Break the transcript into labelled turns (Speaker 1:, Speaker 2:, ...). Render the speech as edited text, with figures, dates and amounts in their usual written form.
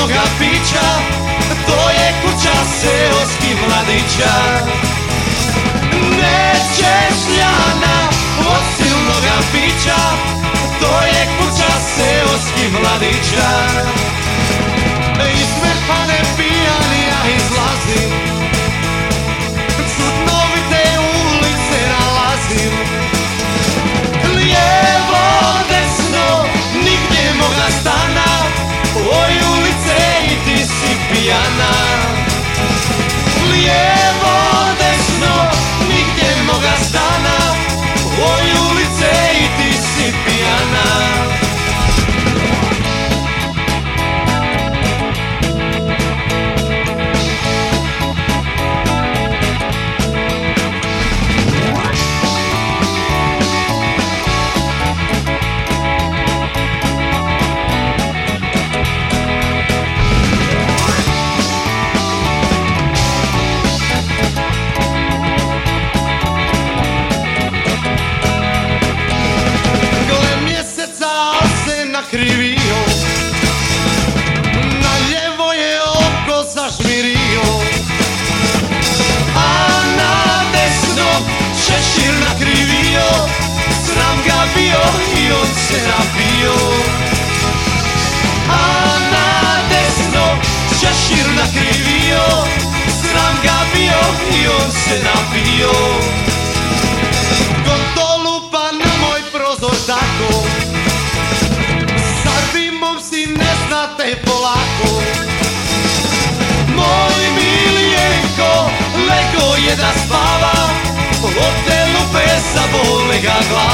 Speaker 1: silnoga pića, to je kuća seoskih mladića. Nećeš Ljana od silnoga pića, to je kuća seoskih mladića. Iz mehane pijani ja izlazim, cudnovite ulice nalazim. Lijevo, desno, nigdje moga stana, oj ulice i ti si pijana. Lijevo, desno, nigdje moga stana, oj ulice i ti si pijana. Nakrivio, na ljevo je oko zažmirio, a na desno šešir nakrivio. Sram ga bio i on se napio. A na desno šešir nakrivio, sram ga bio i on se napio. Gondolu pa na moj prozor tako, ne znate polako. Moj Miljenko lego je da spava, od te lupe zabole ga glava.